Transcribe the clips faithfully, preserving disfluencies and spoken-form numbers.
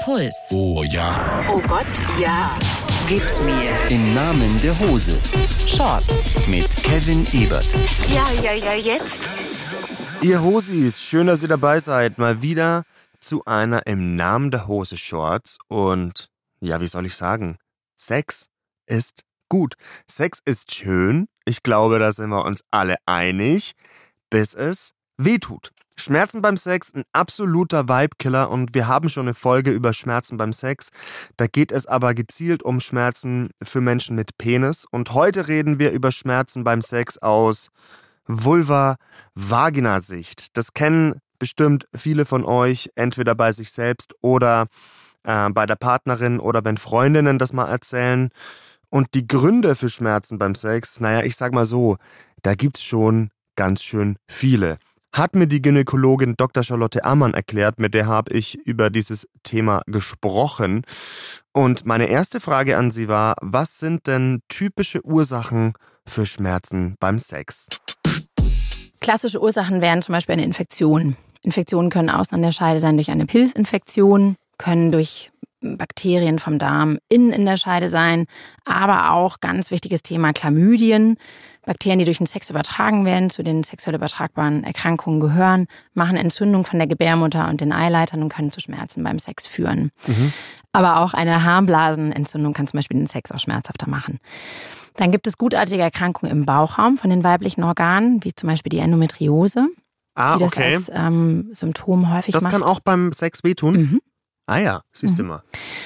Puls. Oh ja. Oh Gott, ja. Gib's mir. Im Namen der Hose. Shorts. Mit Kevin Ebert. Ja, ja, ja, jetzt. Ihr Hosis, schön, dass ihr dabei seid. Mal wieder zu einer Im Namen der Hose Shorts. Und ja, wie soll ich sagen? Sex ist gut. Sex ist schön. Ich glaube, da sind wir uns alle einig. Bis es wehtut. Schmerzen beim Sex, ein absoluter Vibe-Killer, und wir haben schon eine Folge über Schmerzen beim Sex. Da geht es aber gezielt um Schmerzen für Menschen mit Penis. Und heute reden wir über Schmerzen beim Sex aus Vulva-Vagina-Sicht. Das kennen bestimmt viele von euch, entweder bei sich selbst oder äh, bei der Partnerin oder wenn Freundinnen das mal erzählen. Und die Gründe für Schmerzen beim Sex, naja, ich sag mal so, da gibt's schon ganz schön viele. Hat mir die Gynäkologin Doktor Charlotte Ammann erklärt, mit der habe ich über dieses Thema gesprochen. Und meine erste Frage an sie war, was sind denn typische Ursachen für Schmerzen beim Sex? Klassische Ursachen wären zum Beispiel eine Infektion. Infektionen können außen an der Scheide sein durch eine Pilzinfektion, können durch Bakterien vom Darm innen in der Scheide sein, aber auch ganz wichtiges Thema Chlamydien. Bakterien, die durch den Sex übertragen werden, zu den sexuell übertragbaren Erkrankungen gehören, machen Entzündung von der Gebärmutter und den Eileitern und können zu Schmerzen beim Sex führen. Mhm. Aber auch eine Harnblasenentzündung kann zum Beispiel den Sex auch schmerzhafter machen. Dann gibt es gutartige Erkrankungen im Bauchraum von den weiblichen Organen, wie zum Beispiel die Endometriose, ah, die das okay. als ähm, Symptom häufig das macht. Das kann auch beim Sex wehtun? Mhm. Ah ja, siehst du mhm. mal.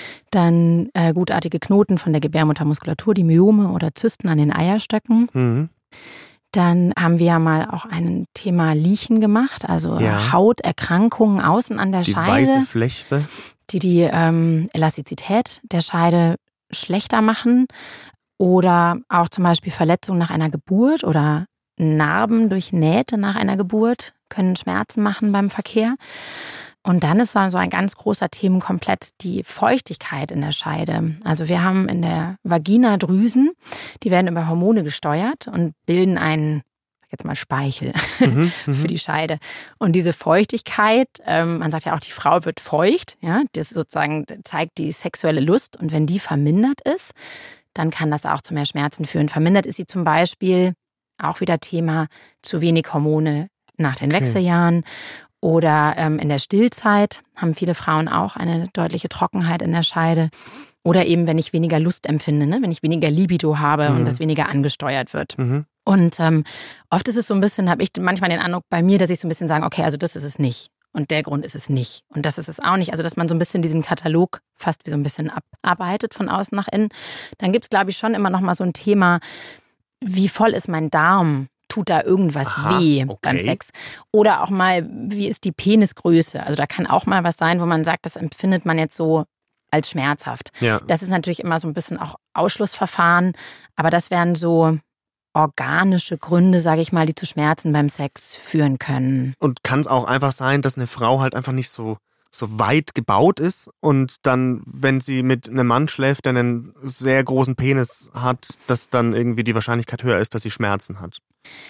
Dann äh, gutartige Knoten von der Gebärmuttermuskulatur, die Myome oder Zysten an den Eierstöcken. Mhm. Dann haben wir ja mal auch ein Thema Liechen gemacht, also ja. Hauterkrankungen außen an der die Scheide. Die weiße Flechte. Die die ähm, Elastizität der Scheide schlechter machen. Oder auch zum Beispiel Verletzungen nach einer Geburt oder Narben durch Nähte nach einer Geburt können Schmerzen machen beim Verkehr. Und dann ist dann so ein ganz großer Themenkomplex die Feuchtigkeit in der Scheide. Also wir haben in der Vagina Drüsen, die werden über Hormone gesteuert und bilden einen, jetzt mal Speichel mhm, für die Scheide. Und diese Feuchtigkeit, ähm, man sagt ja auch, die Frau wird feucht, ja, das sozusagen zeigt die sexuelle Lust. Und wenn die vermindert ist, dann kann das auch zu mehr Schmerzen führen. Vermindert ist sie zum Beispiel, auch wieder Thema, zu wenig Hormone nach den okay. Wechseljahren. Oder ähm, in der Stillzeit haben viele Frauen auch eine deutliche Trockenheit in der Scheide. Oder eben, wenn ich weniger Lust empfinde, ne? Wenn ich weniger Libido habe mhm. und das weniger angesteuert wird. Mhm. Und ähm, oft ist es so ein bisschen, habe ich manchmal den Eindruck bei mir, dass ich so ein bisschen sage, okay, also das ist es nicht. Und der Grund ist es nicht. Und das ist es auch nicht. Also dass man so ein bisschen diesen Katalog fast wie so ein bisschen abarbeitet von außen nach innen. Dann gibt es, glaube ich, schon immer noch mal so ein Thema, wie voll ist mein Darm? Tut da irgendwas Aha, weh okay. beim Sex? Oder auch mal, wie ist die Penisgröße? Also da kann auch mal was sein, wo man sagt, das empfindet man jetzt so als schmerzhaft. Ja. Das ist natürlich immer so ein bisschen auch Ausschlussverfahren, aber das wären so organische Gründe, sage ich mal, die zu Schmerzen beim Sex führen können. Und kann es auch einfach sein, dass eine Frau halt einfach nicht so so weit gebaut ist und dann, wenn sie mit einem Mann schläft, der einen sehr großen Penis hat, dass dann irgendwie die Wahrscheinlichkeit höher ist, dass sie Schmerzen hat?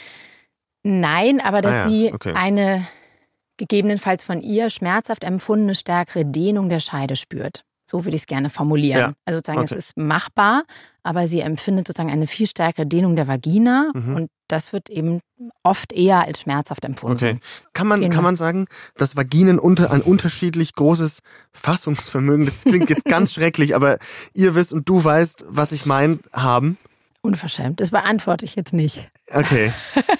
Nein, aber dass ah ja, sie okay. eine gegebenenfalls von ihr schmerzhaft empfundene stärkere Dehnung der Scheide spürt. So würde ich es gerne formulieren. Ja. Also sozusagen, okay. es ist machbar, aber sie empfindet sozusagen eine viel stärkere Dehnung der Vagina mhm. und das wird eben oft eher als schmerzhaft empfunden. Okay. Kann man, kann man sagen, dass Vaginen unter ein unterschiedlich großes Fassungsvermögen, das klingt jetzt ganz schrecklich, aber ihr wisst und du weißt, was ich meine, haben? Unverschämt, das beantworte ich jetzt nicht. Okay.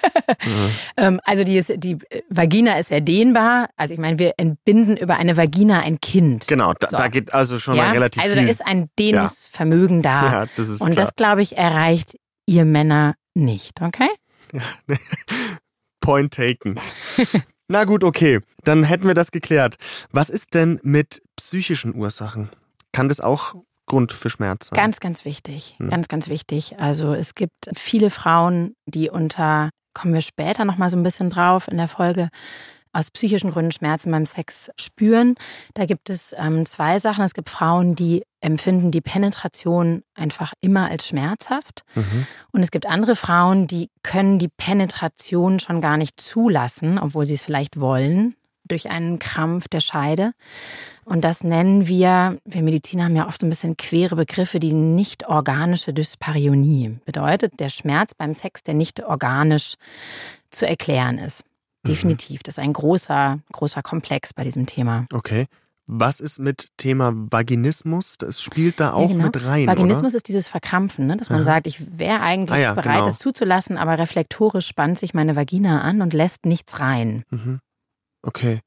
mhm. Also die, ist, die Vagina ist sehr dehnbar. Also ich meine, wir entbinden über eine Vagina ein Kind. Genau, da, so. da geht also schon ja? mal relativ also viel. Also da ist ein Dehnungsvermögen ja. da. Ja, das ist Und klar. das, glaube ich, erreicht ihr Männer nicht, okay? Ja. Point taken. Na gut, okay. Dann hätten wir das geklärt. Was ist denn mit psychischen Ursachen? Kann das auch Grund für Schmerz sein? Ganz, ganz wichtig. Hm. Ganz, ganz wichtig. Also es gibt viele Frauen, die unter, kommen wir später nochmal so ein bisschen drauf in der Folge, aus psychischen Gründen Schmerzen beim Sex spüren. Da gibt es ähm, zwei Sachen. Es gibt Frauen, die empfinden die Penetration einfach immer als schmerzhaft. Mhm. Und es gibt andere Frauen, die können die Penetration schon gar nicht zulassen, obwohl sie es vielleicht wollen, durch einen Krampf der Scheide. Und das nennen wir, wir Mediziner haben ja oft so ein bisschen quere Begriffe, die nicht organische Dyspareunie. Bedeutet der Schmerz beim Sex, der nicht organisch zu erklären ist. Definitiv. Das ist ein großer, großer Komplex bei diesem Thema. Okay. Was ist mit Thema Vaginismus? Das spielt da auch ja, genau. mit rein, Vaginismus oder? ist dieses Verkrampfen, ne? Dass man Aha. sagt, ich wäre eigentlich ah, ja, bereit, genau. es zuzulassen, aber reflektorisch spannt sich meine Vagina an und lässt nichts rein. Mhm. Okay.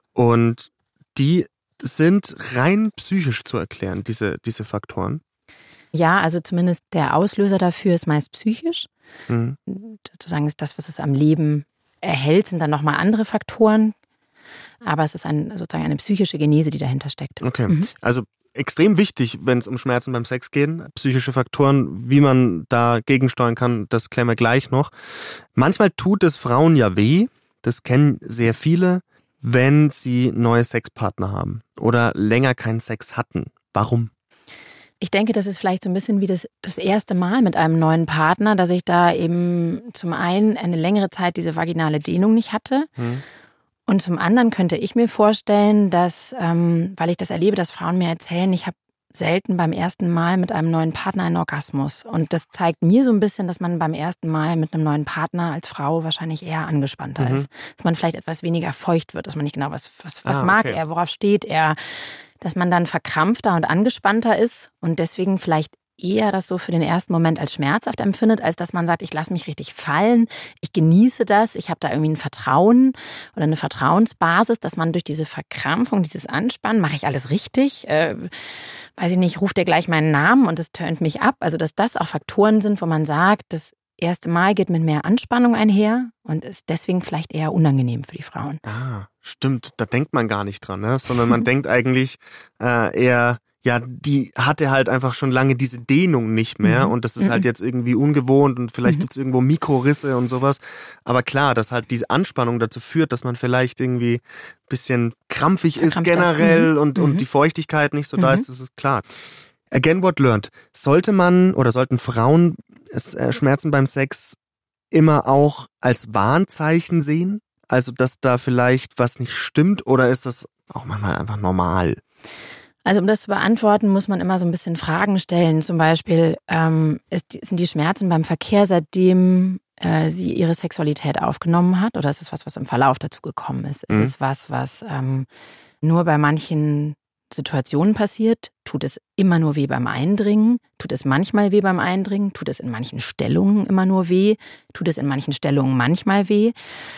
Und die sind rein psychisch zu erklären, diese, diese Faktoren? Ja, also zumindest der Auslöser dafür ist meist psychisch. Mhm. Sozusagen ist das, was es am Leben erhält, sind dann nochmal andere Faktoren. Aber es ist ein, sozusagen eine psychische Genese, die dahinter steckt. Okay, Mhm. also extrem wichtig, wenn es um Schmerzen beim Sex geht. Psychische Faktoren, wie man da gegensteuern kann, das klären wir gleich noch. Manchmal tut es Frauen ja weh, das kennen sehr viele, wenn sie neue Sexpartner haben oder länger keinen Sex hatten. Warum? Ich denke, das ist vielleicht so ein bisschen wie das, das erste Mal mit einem neuen Partner, dass ich da eben zum einen eine längere Zeit diese vaginale Dehnung nicht hatte. Hm. Und zum anderen könnte ich mir vorstellen, dass, ähm, weil ich das erlebe, dass Frauen mir erzählen, ich habe selten beim ersten Mal mit einem neuen Partner einen Orgasmus. Und das zeigt mir so ein bisschen, dass man beim ersten Mal mit einem neuen Partner als Frau wahrscheinlich eher angespannter Mhm. ist. Dass man vielleicht etwas weniger feucht wird, dass man nicht genau, was, was, was Ah, mag okay. er, worauf steht er. Dass man dann verkrampfter und angespannter ist und deswegen vielleicht eher das so für den ersten Moment als schmerzhaft empfindet, als dass man sagt, ich lasse mich richtig fallen, ich genieße das, ich habe da irgendwie ein Vertrauen oder eine Vertrauensbasis, dass man durch diese Verkrampfung, dieses Anspannen, mache ich alles richtig, äh, weiß ich nicht, ruft der gleich meinen Namen und das turnt mich ab. Also dass das auch Faktoren sind, wo man sagt, das erste Mal geht mit mehr Anspannung einher und ist deswegen vielleicht eher unangenehm für die Frauen. Ah, stimmt, da denkt man gar nicht dran, ne? Sondern man denkt eigentlich äh, eher, ja, die hatte halt einfach schon lange diese Dehnung nicht mehr Mhm. und das ist halt jetzt irgendwie ungewohnt und vielleicht Mhm. gibt es irgendwo Mikrorisse und sowas. Aber klar, dass halt diese Anspannung dazu führt, dass man vielleicht irgendwie ein bisschen krampfig ist Verkrampft ist. generell Mhm. und, und Mhm. die Feuchtigkeit nicht so da Mhm. ist, das ist klar. Again, what learned. Sollte man oder sollten Frauen es, äh, Schmerzen beim Sex immer auch als Warnzeichen sehen? Also, dass da vielleicht was nicht stimmt oder ist das auch manchmal einfach normal? Also um das zu beantworten, muss man immer so ein bisschen Fragen stellen. Zum Beispiel, ähm, ist, sind die Schmerzen beim Verkehr, seitdem äh, sie ihre Sexualität aufgenommen hat? Oder ist es was, was im Verlauf dazu gekommen ist? Mhm. Ist es was, was ähm, nur bei manchen Situationen passiert? Tut es immer nur weh beim Eindringen? Tut es manchmal weh beim Eindringen? Tut es in manchen Stellungen immer nur weh? Tut es in manchen Stellungen manchmal weh?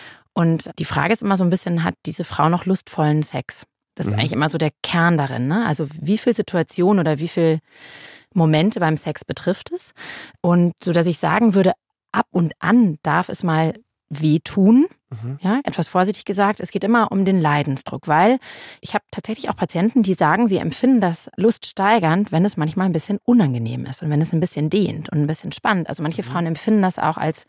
Und die Frage ist immer so ein bisschen, hat diese Frau noch lustvollen Sex? Das ist Mhm. eigentlich immer so der Kern darin, ne? Also wie viel Situationen oder wie viel Momente beim Sex betrifft es? Und so, dass ich sagen würde, ab und an darf es mal wehtun. Mhm. Ja, etwas vorsichtig gesagt, es geht immer um den Leidensdruck, weil ich habe tatsächlich auch Patienten, die sagen, sie empfinden das luststeigernd, wenn es manchmal ein bisschen unangenehm ist und wenn es ein bisschen dehnt und ein bisschen spannend. Also manche Frauen empfinden das auch als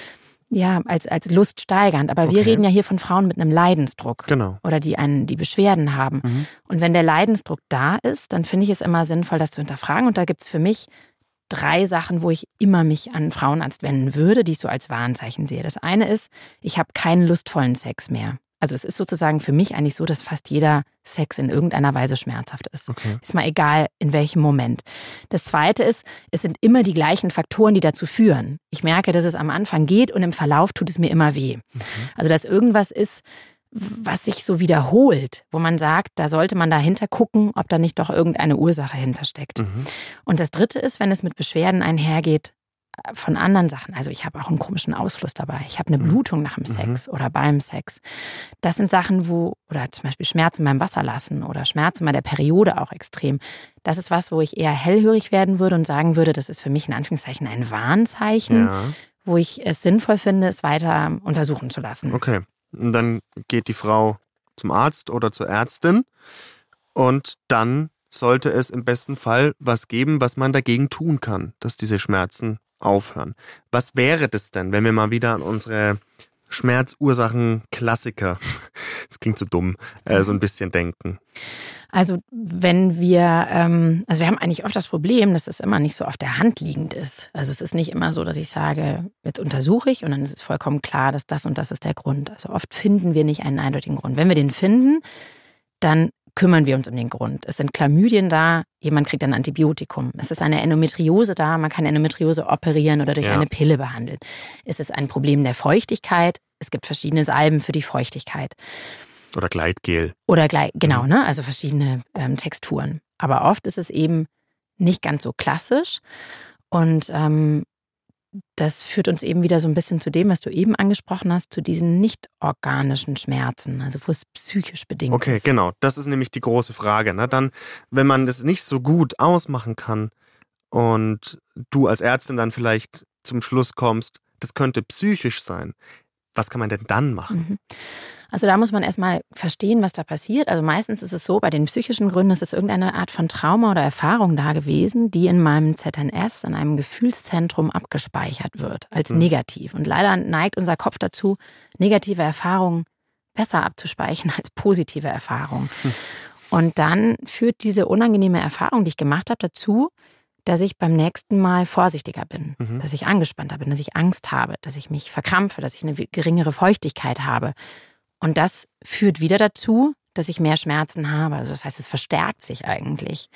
Ja, als, als luststeigernd. Aber wir Okay. reden ja hier von Frauen mit einem Leidensdruck. Genau. Oder die einen, die Beschwerden haben. Mhm. Und wenn der Leidensdruck da ist, dann finde ich es immer sinnvoll, das zu hinterfragen. Und da gibt es für mich drei Sachen, wo ich immer mich an einen Frauenarzt wenden würde, die ich so als Warnzeichen sehe. Das eine ist, ich habe keinen lustvollen Sex mehr. Also es ist sozusagen für mich eigentlich so, dass fast jeder Sex in irgendeiner Weise schmerzhaft ist. Okay. Ist mal egal, in welchem Moment. Das Zweite ist, es sind immer die gleichen Faktoren, die dazu führen. Ich merke, dass es am Anfang geht und im Verlauf tut es mir immer weh. Mhm. Also dass irgendwas ist, was sich so wiederholt, wo man sagt, da sollte man dahinter gucken, ob da nicht doch irgendeine Ursache hintersteckt. Mhm. Und das Dritte ist, wenn es mit Beschwerden einhergeht von anderen Sachen. Also ich habe auch einen komischen Ausfluss dabei. Ich habe eine Mhm. Blutung nach dem Sex oder beim Sex. Das sind Sachen, wo, oder zum Beispiel Schmerzen beim Wasserlassen oder Schmerzen bei der Periode auch extrem. Das ist was, wo ich eher hellhörig werden würde und sagen würde, das ist für mich in Anführungszeichen ein Warnzeichen, Ja, wo ich es sinnvoll finde, es weiter untersuchen zu lassen. okay. Und dann geht die Frau zum Arzt oder zur Ärztin und dann sollte es im besten Fall was geben, was man dagegen tun kann, dass diese Schmerzen aufhören. Was wäre das denn, wenn wir mal wieder an unsere Schmerzursachen-Klassiker, das klingt so dumm, äh, so ein bisschen denken? Also wenn wir, ähm, also wir haben eigentlich oft das Problem, dass es immer nicht so auf der Hand liegend ist. Also es ist nicht immer so, dass ich sage, jetzt untersuche ich und dann ist es vollkommen klar, dass das und das ist der Grund. Also oft finden wir nicht einen eindeutigen Grund. Wenn wir den finden, dann kümmern wir uns um den Grund. Es sind Chlamydien da, jemand kriegt ein Antibiotikum. Es ist eine Endometriose da, man kann Endometriose operieren oder durch Ja. eine Pille behandeln. Es ist ein Problem der Feuchtigkeit, es gibt verschiedene Salben für die Feuchtigkeit. Oder Gleitgel. Oder gleich, genau, ne? Also verschiedene ähm, Texturen. Aber oft ist es eben nicht ganz so klassisch. Und ähm, das führt uns eben wieder so ein bisschen zu dem, was du eben angesprochen hast, zu diesen nicht organischen Schmerzen, also wo es psychisch bedingt Okay, ist. genau. Das ist nämlich die große Frage. Ne? Dann, wenn man das nicht so gut ausmachen kann und du als Ärztin dann vielleicht zum Schluss kommst, das könnte psychisch sein, was kann man denn dann machen? Mhm. Also da muss man erstmal verstehen, was da passiert. Also meistens ist es so, bei den psychischen Gründen ist es irgendeine Art von Trauma oder Erfahrung da gewesen, die in meinem Z N S, in einem Gefühlszentrum abgespeichert wird, als Hm. negativ. Und leider neigt unser Kopf dazu, negative Erfahrungen besser abzuspeichern als positive Erfahrungen. Hm. Und dann führt diese unangenehme Erfahrung, die ich gemacht habe, dazu, dass ich beim nächsten Mal vorsichtiger bin, Mhm. dass ich angespannter bin, dass ich Angst habe, dass ich mich verkrampfe, dass ich eine geringere Feuchtigkeit habe. Und das führt wieder dazu, dass ich mehr Schmerzen habe. Also das heißt, es verstärkt sich eigentlich.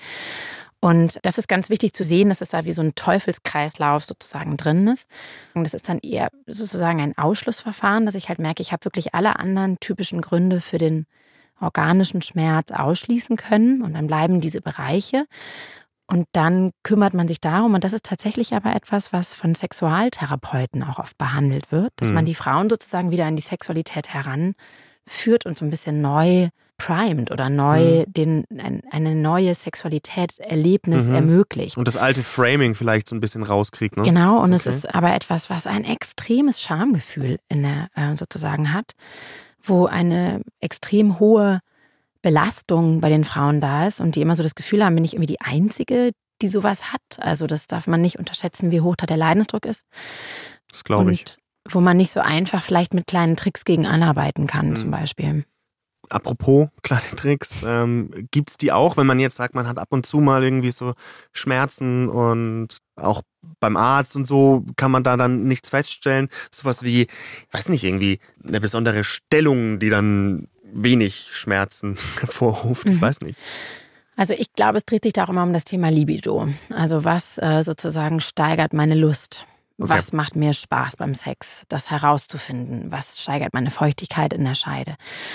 Und das ist ganz wichtig zu sehen, dass es da wie so ein Teufelskreislauf sozusagen drin ist. Und das ist dann eher sozusagen ein Ausschlussverfahren, dass ich halt merke, ich habe wirklich alle anderen typischen Gründe für den organischen Schmerz ausschließen können. Und dann bleiben diese Bereiche. Und dann kümmert man sich darum, und das ist tatsächlich aber etwas, was von Sexualtherapeuten auch oft behandelt wird, dass Mhm. man die Frauen sozusagen wieder an die Sexualität heranführt und so ein bisschen neu primed oder neu Mhm. den, ein, eine neue Sexualität, Erlebnis Mhm. ermöglicht. Und das alte Framing vielleicht so ein bisschen rauskriegt, ne? Genau, und es Okay. ist aber etwas, was ein extremes Schamgefühl in der, äh, sozusagen hat, wo eine extrem hohe Belastung bei den Frauen da ist und die immer so das Gefühl haben, bin ich irgendwie die Einzige, die sowas hat. Also das darf man nicht unterschätzen, wie hoch da der Leidensdruck ist. Das glaube ich. Und wo man nicht so einfach vielleicht mit kleinen Tricks gegen anarbeiten kann, Mhm. zum Beispiel. Apropos kleine Tricks, ähm, gibt's die auch, wenn man jetzt sagt, man hat ab und zu mal irgendwie so Schmerzen und auch beim Arzt und so kann man da dann nichts feststellen. Sowas wie, ich weiß nicht, irgendwie eine besondere Stellung, die dann wenig Schmerzen hervorruft. Ich Mhm. weiß nicht. Also ich glaube, es dreht sich da auch immer um das Thema Libido. Also was äh, sozusagen steigert meine Lust? Okay. Was macht mir Spaß beim Sex? Das herauszufinden. Was steigert meine Feuchtigkeit in der Scheide?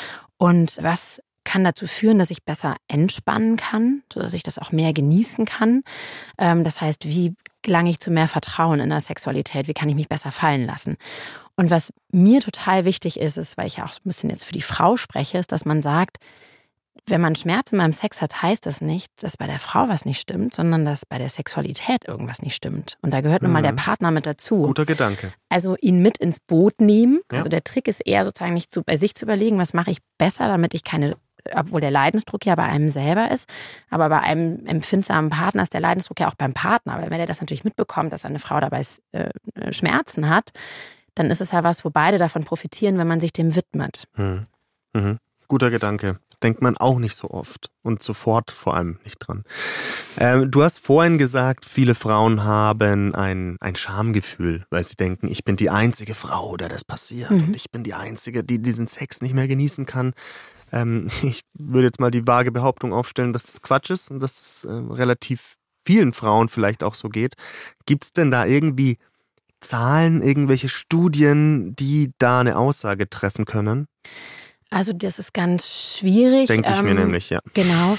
Und was kann dazu führen, dass ich besser entspannen kann, sodass ich das auch mehr genießen kann? Ähm, das heißt, wie gelange ich zu mehr Vertrauen in der Sexualität? Wie kann ich mich besser fallen lassen? Und was mir total wichtig ist, ist, weil ich ja auch so ein bisschen jetzt für die Frau spreche, ist, dass man sagt, wenn man Schmerzen beim Sex hat, heißt das nicht, dass bei der Frau was nicht stimmt, sondern dass bei der Sexualität irgendwas nicht stimmt. Und da gehört nun mal der Mhm. Partner mit dazu. Guter Gedanke. Also ihn mit ins Boot nehmen. Ja. Also der Trick ist eher sozusagen nicht zu, bei sich zu überlegen, was mache ich besser, damit ich keine, obwohl der Leidensdruck ja bei einem selber ist, aber bei einem empfindsamen Partner ist der Leidensdruck ja auch beim Partner. Weil wenn er das natürlich mitbekommt, dass eine Frau dabei äh, Schmerzen hat, dann ist es ja was, wo beide davon profitieren, wenn man sich dem widmet. Mhm. Mhm. Guter Gedanke. Denkt man auch nicht so oft und sofort vor allem nicht dran. Ähm, du hast vorhin gesagt, viele Frauen haben ein, ein Schamgefühl, weil sie denken, ich bin die einzige Frau, der das passiert Mhm. und ich bin die einzige, die diesen Sex nicht mehr genießen kann. Ähm, ich würde jetzt mal die vage Behauptung aufstellen, dass das Quatsch ist und dass es äh, relativ vielen Frauen vielleicht auch so geht. Gibt es denn da irgendwie Zahlen, irgendwelche Studien, die da eine Aussage treffen können? Also das ist ganz schwierig. Denke ich mir Ähm, nämlich, ja. Genau.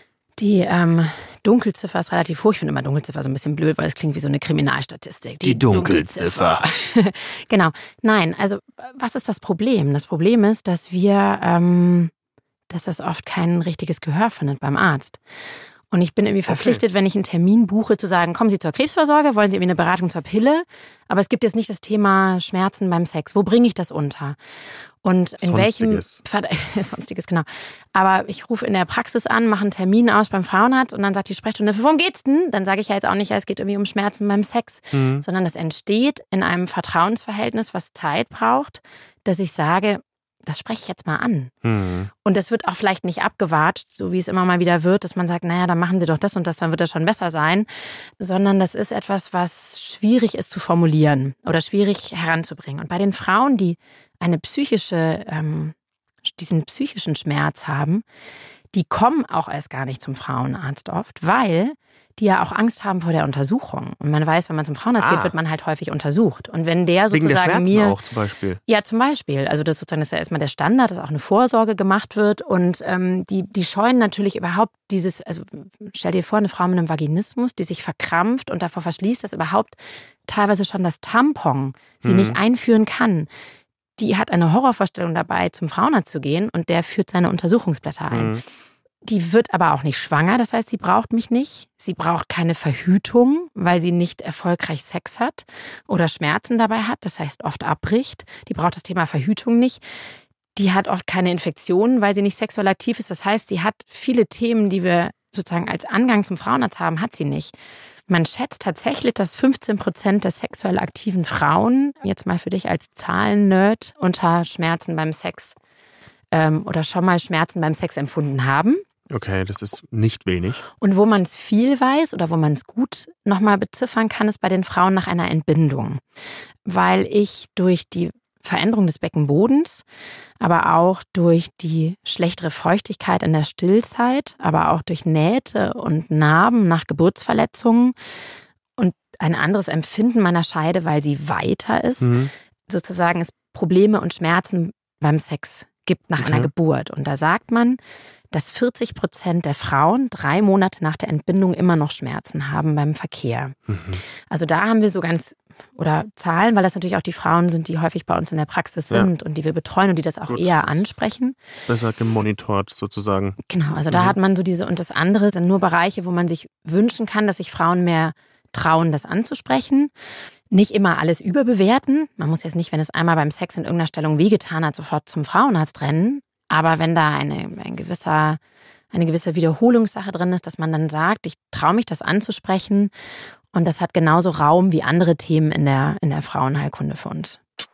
Die ähm, Dunkelziffer ist relativ hoch. Ich finde immer Dunkelziffer so ein bisschen blöd, weil es klingt wie so eine Kriminalstatistik. Die Dunkelziffer. Genau. Nein, also was ist das Problem? Das Problem ist, dass wir, ähm, dass das oft kein richtiges Gehör findet beim Arzt. Und ich bin irgendwie verpflichtet, wenn ich einen Termin buche, zu sagen, kommen Sie zur Krebsvorsorge, wollen Sie irgendwie eine Beratung zur Pille? Aber es gibt jetzt nicht das Thema Schmerzen beim Sex. Wo bringe ich das unter? Und in Sonstiges. welchem Sonstiges, genau. Aber ich rufe in der Praxis an, mache einen Termin aus beim Frauenarzt und dann sagt die Sprechstunde, worum geht's denn? Dann sage ich ja jetzt auch nicht, es geht irgendwie um Schmerzen beim Sex, Mhm. sondern das entsteht in einem Vertrauensverhältnis, was Zeit braucht, dass ich sage, das spreche ich jetzt mal an. Mhm. Und das wird auch vielleicht nicht abgewatscht, so wie es immer mal wieder wird, dass man sagt, naja, dann machen Sie doch das und das, dann wird das schon besser sein. Sondern das ist etwas, was schwierig ist zu formulieren oder schwierig heranzubringen. Und bei den Frauen, die eine psychische, ähm, diesen psychischen Schmerz haben, die kommen auch erst gar nicht zum Frauenarzt oft, weil die ja auch Angst haben vor der Untersuchung. Und man weiß, wenn man zum Frauenarzt Ah. geht, wird man halt häufig untersucht. Und wenn der Wegen der sozusagen Schmerzen mir... auch zum Beispiel. Ja, zum Beispiel. Also das sozusagen ist ja erstmal der Standard, dass auch eine Vorsorge gemacht wird. Und ähm, die, die scheuen natürlich überhaupt dieses, also stell dir vor, eine Frau mit einem Vaginismus, die sich verkrampft und davor verschließt, dass überhaupt teilweise schon das Tampon sie Mhm. nicht einführen kann. Die hat eine Horrorvorstellung dabei, zum Frauenarzt zu gehen und der führt seine Untersuchungsblätter ein. Mhm. Die wird aber auch nicht schwanger, das heißt, sie braucht mich nicht. Sie braucht keine Verhütung, weil sie nicht erfolgreich Sex hat oder Schmerzen dabei hat, das heißt oft abbricht. Die braucht das Thema Verhütung nicht. Die hat oft keine Infektionen, weil sie nicht sexuell aktiv ist. Das heißt, sie hat viele Themen, die wir sozusagen als Angang zum Frauenarzt haben, hat sie nicht. Man schätzt tatsächlich, dass fünfzehn Prozent der sexuell aktiven Frauen, jetzt mal für dich als Zahlen-Nerd, unter Schmerzen beim Sex ähm, oder schon mal Schmerzen beim Sex empfunden haben. Okay, das ist nicht wenig. Und wo man es viel weiß oder wo man es gut nochmal beziffern kann, ist bei den Frauen nach einer Entbindung. Weil ich durch die Veränderung des Beckenbodens, aber auch durch die schlechtere Feuchtigkeit in der Stillzeit, aber auch durch Nähte und Narben nach Geburtsverletzungen und ein anderes Empfinden meiner Scheide, weil sie weiter ist, Mhm. sozusagen es Probleme und Schmerzen beim Sex gibt nach Okay. einer Geburt. Und da sagt man, dass vierzig Prozent der Frauen drei Monate nach der Entbindung immer noch Schmerzen haben beim Verkehr. Mhm. Also da haben wir so ganz, oder Zahlen, weil das natürlich auch die Frauen sind, die häufig bei uns in der Praxis Ja. sind und die wir betreuen und die das auch Gut, eher das- ansprechen. Besser gemonitort sozusagen. Genau, also da Mhm. hat man so diese, und das andere sind nur Bereiche, wo man sich wünschen kann, dass sich Frauen mehr trauen, das anzusprechen. Nicht immer alles überbewerten. Man muss jetzt nicht, wenn es einmal beim Sex in irgendeiner Stellung wehgetan hat, sofort zum Frauenarzt rennen. Aber wenn da eine, ein gewisser, eine gewisse Wiederholungssache drin ist, dass man dann sagt, ich traue mich, das anzusprechen. Und das hat genauso Raum wie andere Themen in der, in der Frauenheilkunde für uns.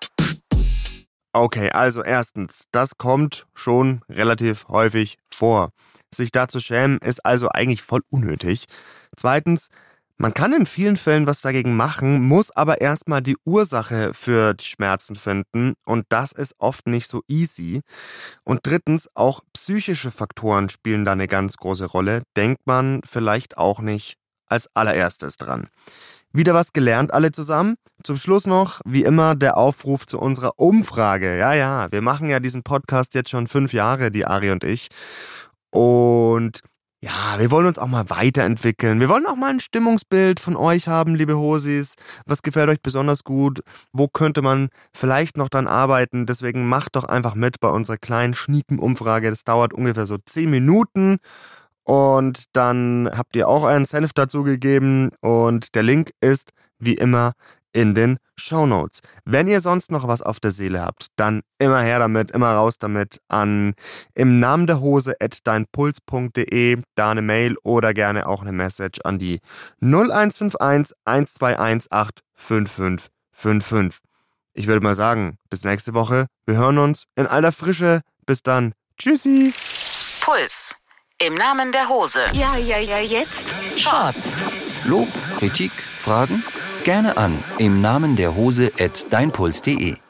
Okay, also erstens, das kommt schon relativ häufig vor. Sich da zu schämen ist also eigentlich voll unnötig. Zweitens, man kann in vielen Fällen was dagegen machen, muss aber erstmal die Ursache für die Schmerzen finden und das ist oft nicht so easy. Und drittens, auch psychische Faktoren spielen da eine ganz große Rolle, denkt man vielleicht auch nicht als allererstes dran. Wieder was gelernt alle zusammen. Zum Schluss noch, wie immer, der Aufruf zu unserer Umfrage. Ja, ja, wir machen ja diesen Podcast jetzt schon fünf Jahre, die Ari und ich. Und ja, wir wollen uns auch mal weiterentwickeln. Wir wollen auch mal ein Stimmungsbild von euch haben, liebe Hosis. Was gefällt euch besonders gut? Wo könnte man vielleicht noch dran arbeiten? Deswegen macht doch einfach mit bei unserer kleinen Schnieken-Umfrage. Das dauert ungefähr so zehn Minuten. Und dann habt ihr auch euren Senf dazu gegeben. Und der Link ist, wie immer, in den Shownotes. Wenn ihr sonst noch was auf der Seele habt, dann immer her damit, immer raus damit an im Namen der Hose at deinpuls punkt de, da eine Mail oder gerne auch eine Message an die null eins fünf eins, eins zwei eins acht, fünf fünf fünf fünf. Ich würde mal sagen, bis nächste Woche. Wir hören uns in alter Frische. Bis dann. Tschüssi. Puls. Im Namen der Hose. Ja, ja, ja, jetzt. Shorts. Lob, Kritik, Fragen? Gerne an im Namen der Hose at deinpuls punkt de.